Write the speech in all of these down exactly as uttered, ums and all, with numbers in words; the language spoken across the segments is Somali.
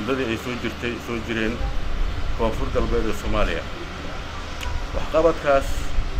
muddadii ay soo jirtay soo jireen koonfur galbeed ee Soomaaliya waxqabadkaas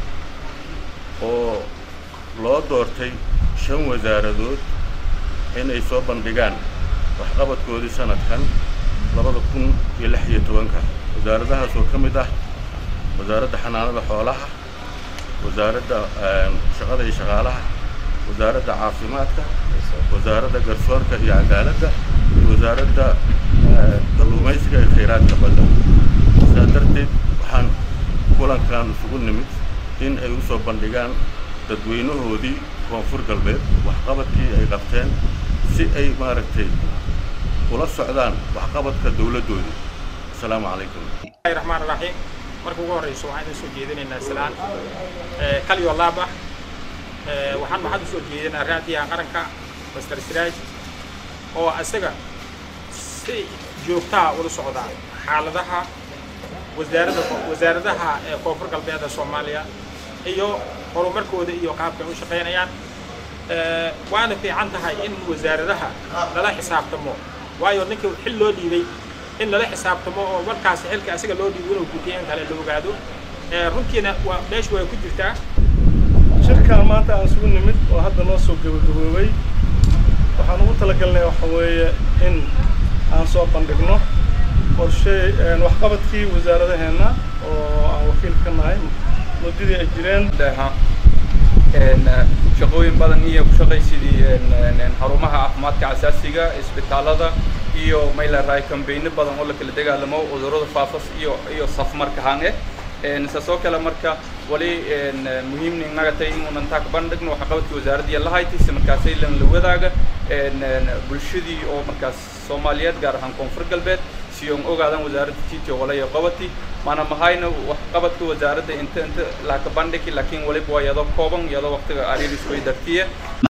oo loo doortay shan wasaaradood inay soo bandhigaan waxqabadkoodii sanadkan labada kun iyo lix iyo tobanka wasaaradahaas oo ka mid ah wasaaradda xanaanada xoolaha wasaaradda shaqada iyo shaqaalaha wasaaradda caafimaadka wasaaradda garsoorka iyo cadaaladda iyo wasaaradda kalluumaysiga iyo kheyraadka badda sidaa darteed waxaan kulankan isugu nimid in ay u soo bandhigaan dadweynahoodii koonfur galbeed waxqabadkii ay qabteen si ay maaragtay ula socdaan waxqabadka dawladdoodii assalaamu calaykum bismillaahi raxmaani raxiim marka ugu horeyso waxaan idin soo jeedinaynaa salaan kaliyo laab ah waxaan maxaad u soo jeedinaa raadiyaha qaranka Mister Siraaj oo asaga si joogtaa ula socda xaaladaha wasaaradda wasaaradaha ee koonfur galbeedka Soomaaliya iyo horumarkooda iyo qaabka ay u shaqeynayaan waana fiican tahay in wasaaradaha lala xisaabtamo waayo ninka xil loo dhiibay in lala xisaabtamo oo markaas xilka asaga loo dhiibay inuu gudiyeen kale loo ogaado runtiina waa meesha way ku jirtaa shirkan maanta aan isugu nimid oo hadda noo soo gabagaboobay waxaan ugu talagalnay waxa weeye in aan soo bandhigno qorshe waxqabadkii wasaaradaheena oo aan wakiil ka nahay muddadii ay jireen shaqooyin badan iyo ku shaqaysidii xarumaha caafimaadka asaasiga isbitaalada iyo mayleeray kambeeyno badan oo la kala dagaalamo cudurrada faafas iyo iyo safmarka hange sasoo kale marka wali muhiim inaga tahay inuu inta ka bandhigno waxqabadkii wasaaradda la haytay markaasay lan la wadaaga bulshadii oo markaas Soomaaliyeed gaar ahaan koonfur galbeed si oo ogaadaan wasaaradda tiiti wala iyo qabati maana mahayna waxqabadka wasaaradda inta inta la ka bandhigi laakiin wali booyado kooban iyadoo waqtiga ariiris way dartiye